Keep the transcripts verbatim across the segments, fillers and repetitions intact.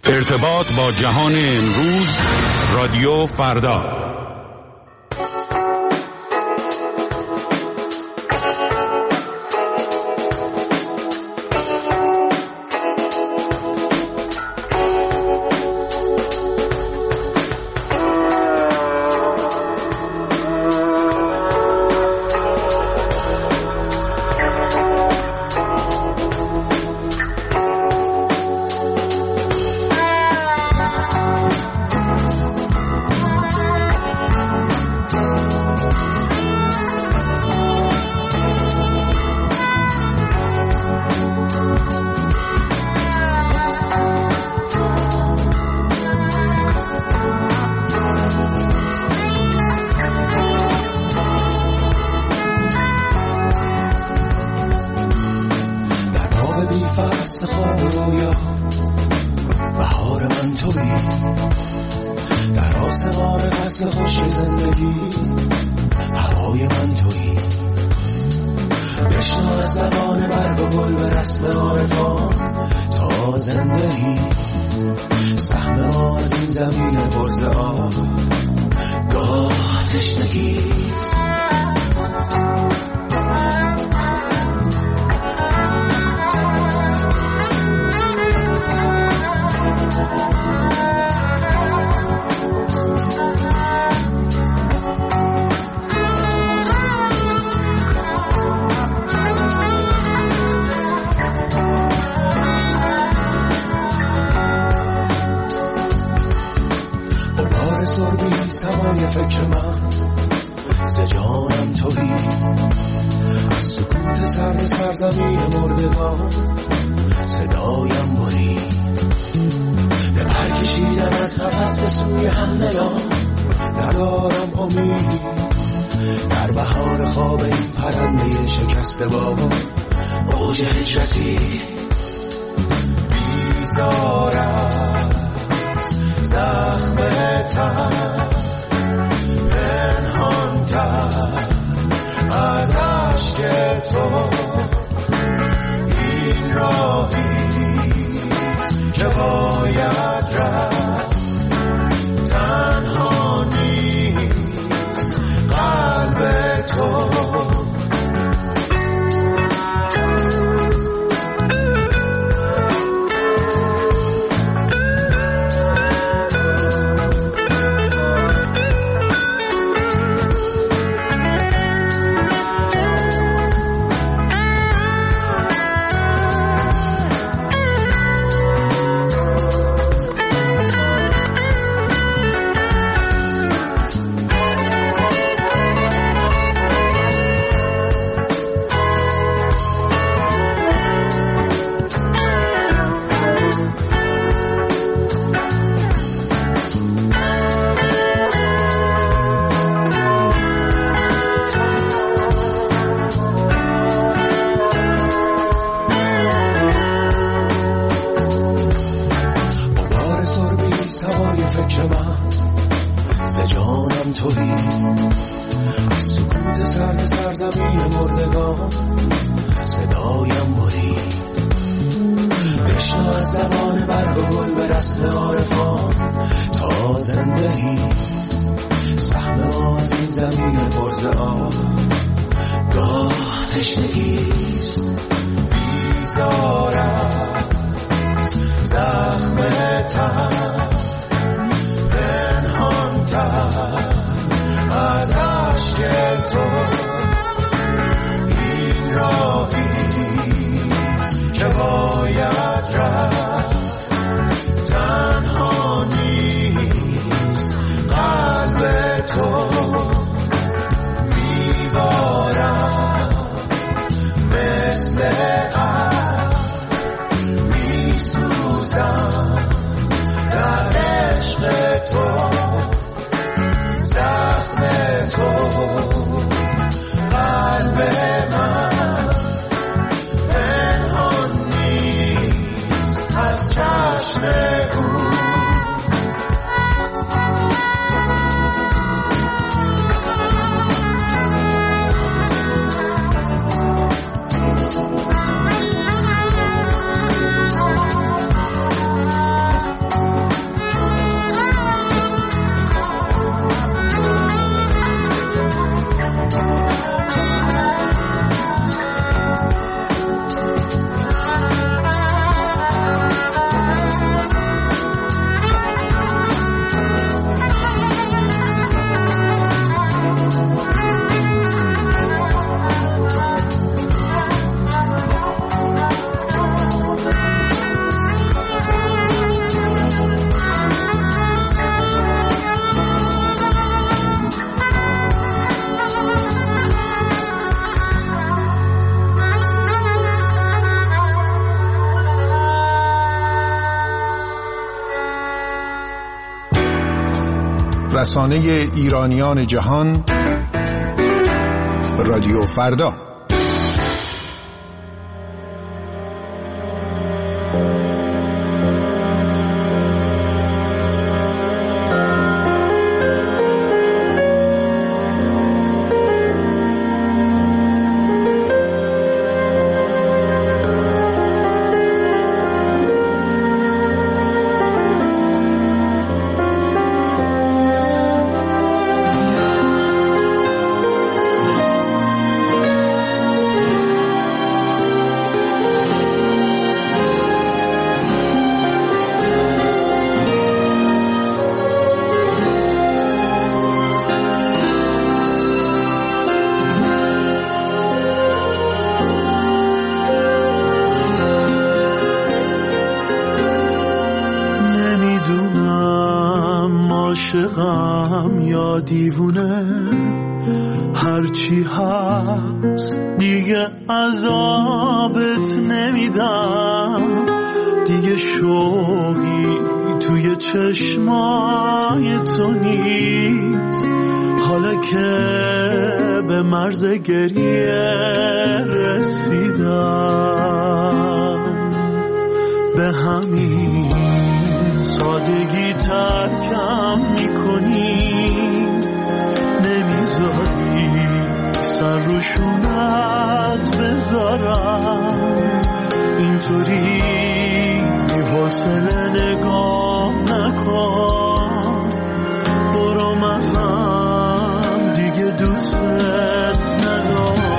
ارتباط با جهان امروز، رادیو فردا. رسانه ایرانیان جهان، رادیو فردا. عاشقم یا دیوونه، هرچی هست دیگه عذابت نمیدم، دیگه شوقی توی چشمای تو نیست، حالا که به مرز گریه رسیدم، به همین سادگی ترکم میکنی، نمیذاری سر روشونت بذارم، اینطوری حوصله نگاه نکن، برو من هم دیگه دوستت ندارم.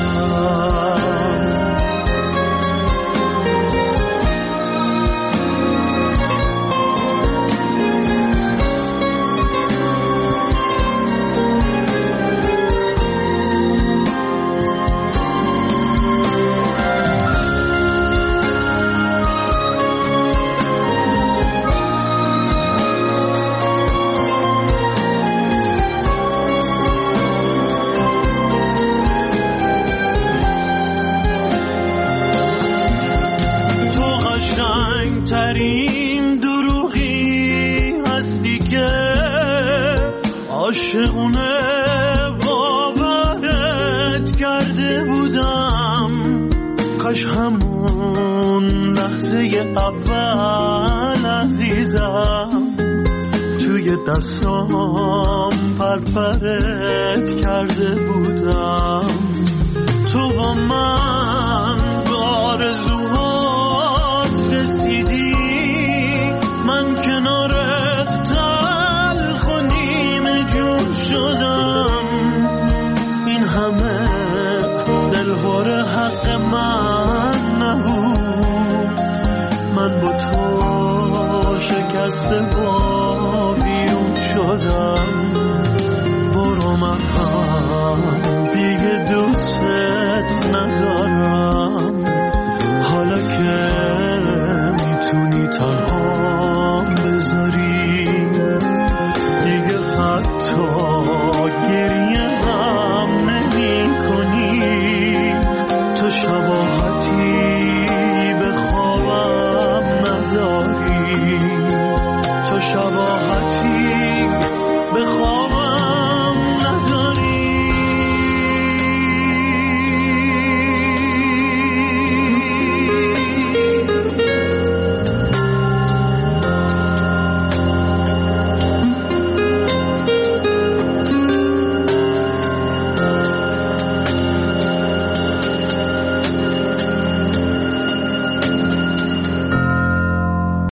ترین دروغی هستی که عاشقونه باورت کرده بودم، کاش همون لحظه اول عزیزم توی دستام پرپرت کرده بودم، تو با من به آرزوهات رسیدی، من کنارت تلخ و نیمه جون شدم، این همه دلهور حق من نبود، من با تو شکسته با بیرون شدم، برو من هم دیگه دوستت ندارم، حالا که میتونی تنها